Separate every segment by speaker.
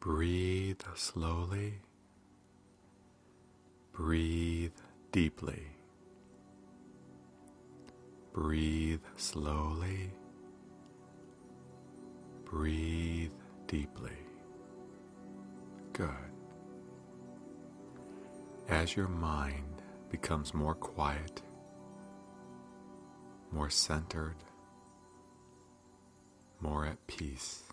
Speaker 1: Breathe slowly. Breathe deeply. Breathe slowly. Breathe deeply. Good. As your mind becomes more quiet, more centered, more at peace,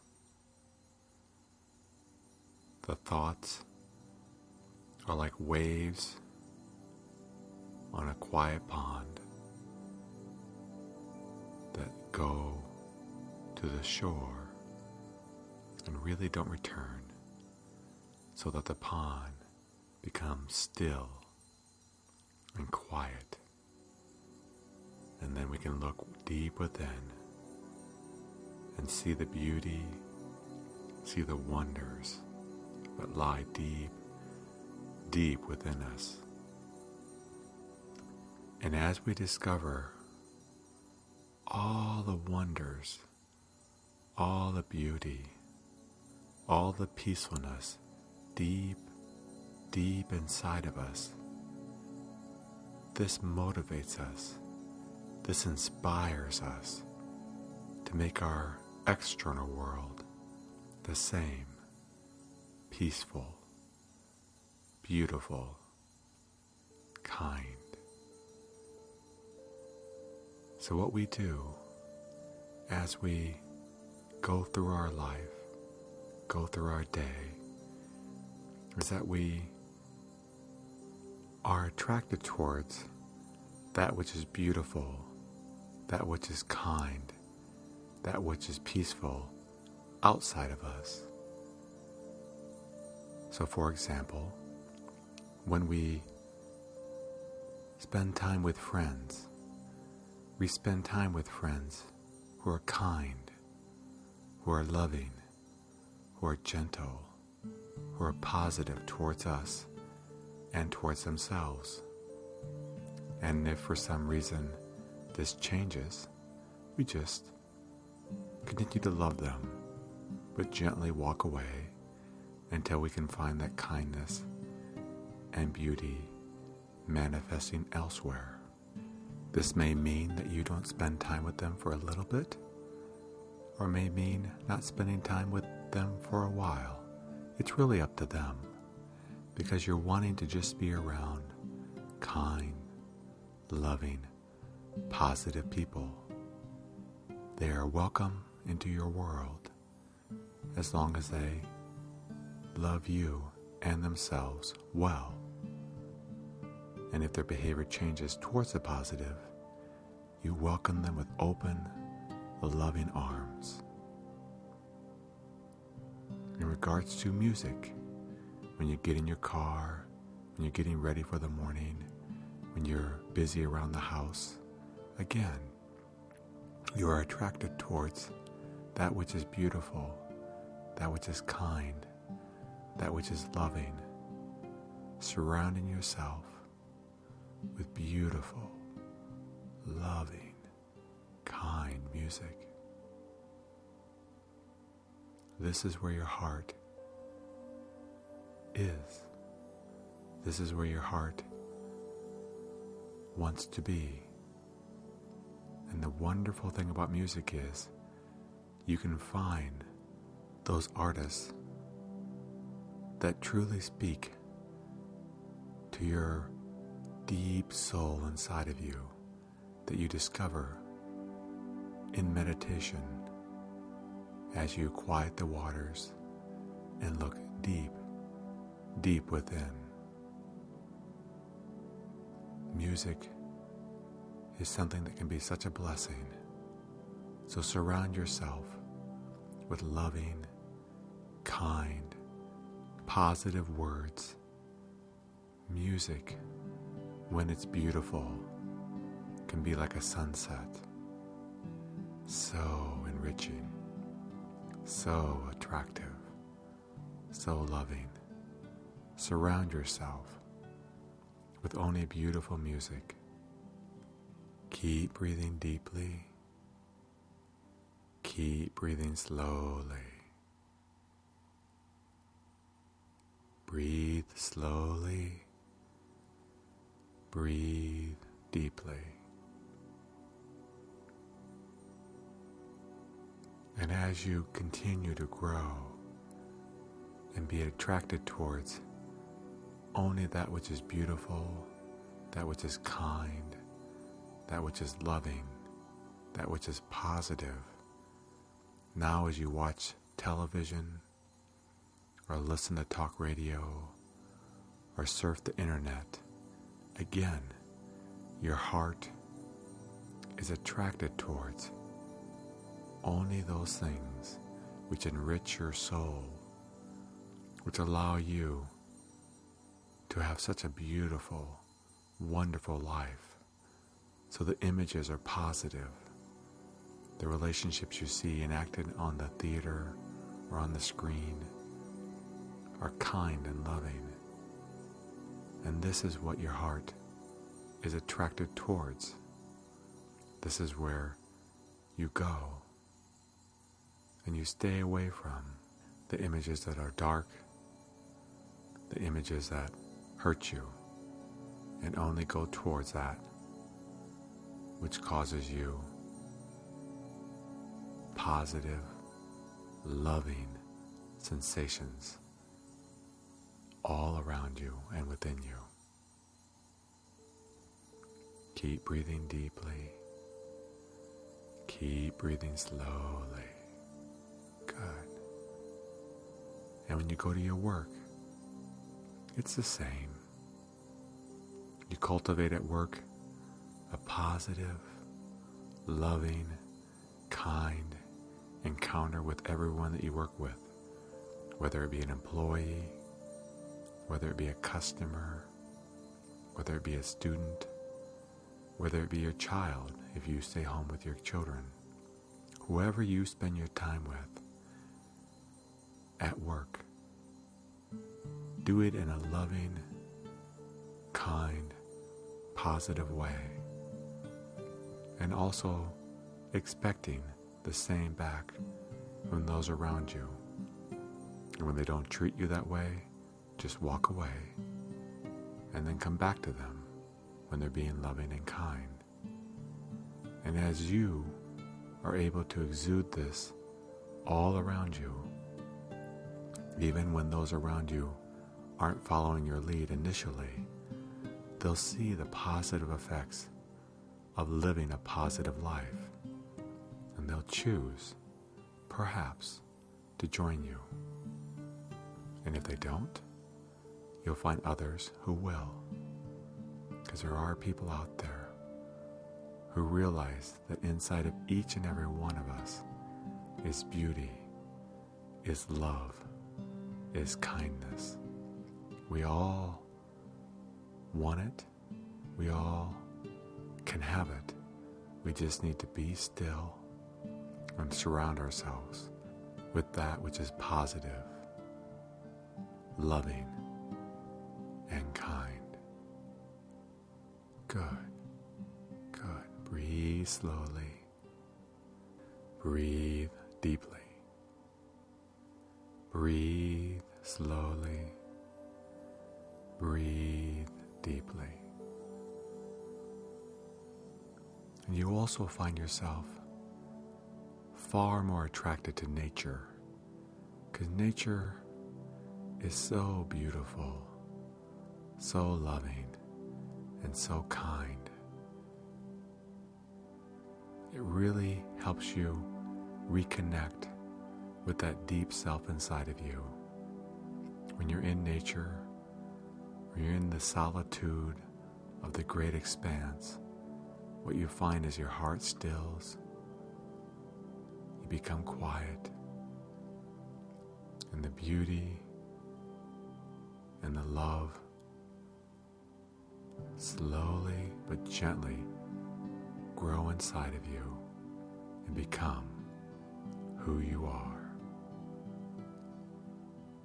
Speaker 1: the thoughts are like waves on a quiet pond that go to the shore and really don't return, so that the pond becomes still and quiet. And then we can look deep within and see the beauty, see the wonders that lie deep, deep within us. And as we discover all the wonders, all the beauty, all the peacefulness deep, deep inside of us, this motivates us, this inspires us to make our external world the same, peaceful, beautiful, kind. So what we do as we go through our life, go through our day, is that we are attracted towards that which is beautiful, that which is kind, that which is peaceful outside of us. So for example, when we spend time with friends, we spend time with friends who are kind, who are loving, who are gentle, who are positive towards us and towards themselves. And if for some reason this changes, we just continue to love them, but gently walk away until we can find that kindness and beauty manifesting elsewhere. This may mean that you don't spend time with them for a little bit, or may mean not spending time with them for a while. It's really up to them, because you're wanting to just be around kind, loving, positive people. They are welcome into your world as long as they love you and themselves well. And if their behavior changes towards the positive, you welcome them with open, loving arms. In regards to music, when you get in your car, when you're getting ready for the morning, when you're busy around the house, again, you are attracted towards that which is beautiful, that which is kind, that which is loving, surrounding yourself with beautiful, loving, kind music. This is where your heart is. This is where your heart wants to be. And the wonderful thing about music is you can find those artists that truly speak to your deep soul inside of you, that you discover in meditation as you quiet the waters and look deep, deep within. Music is something that can be such a blessing. So surround yourself with loving, kind, positive words. Music, when it's beautiful, can be like a sunset. So enriching, so attractive, so loving. Surround yourself with only beautiful music. Keep breathing deeply. Keep breathing slowly. slowly. Breathe deeply. And as you continue to grow and be attracted towards only that which is beautiful, that which is kind, that which is loving, that which is positive, now as you watch television or listen to talk radio or surf the internet, again, your heart is attracted towards only those things which enrich your soul, which allow you to have such a beautiful, wonderful life. So the images are positive. The relationships you see enacted on the theater or on the screen are kind and loving. And this is what your heart is attracted towards. This is where you go. And you stay away from the images that are dark, the images that hurt you, and only go towards that which causes you positive, loving sensations all around you and within you. Keep breathing deeply. Keep breathing slowly. Good. And when you go to your work, it's the same. You cultivate at work a positive, loving, kind encounter with everyone that you work with, whether it be an employee, whether it be a customer, whether it be a student, whether it be your child if you stay home with your children. Whoever you spend your time with at work, do it in a loving, kind, positive way, and also expecting the same back from those around you. And when they don't treat you that way, just walk away and then come back to them when they're being loving and kind. And as you are able to exude this all around you, even when those around you aren't following your lead initially, they'll see the positive effects of living a positive life, and they'll choose, perhaps, to join you. And if they don't, you'll find others who will, because there are people out there who realize that inside of each and every one of us is beauty, is love, is kindness. We all want it. We all can have it. We just need to be still and surround ourselves with that which is positive, loving, and kind. Good. Good. Breathe slowly. Breathe deeply. Breathe slowly. Breathe deeply. And you also find yourself far more attracted to nature, because nature is so beautiful, so loving, and so kind. It really helps you reconnect with that deep self inside of you. When you're in nature, when you're in the solitude of the great expanse, what you find is your heart stills, you become quiet, and the beauty and the love slowly but gently grow inside of you and become who you are.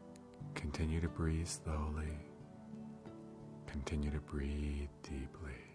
Speaker 1: Continue to breathe slowly. Continue to breathe deeply.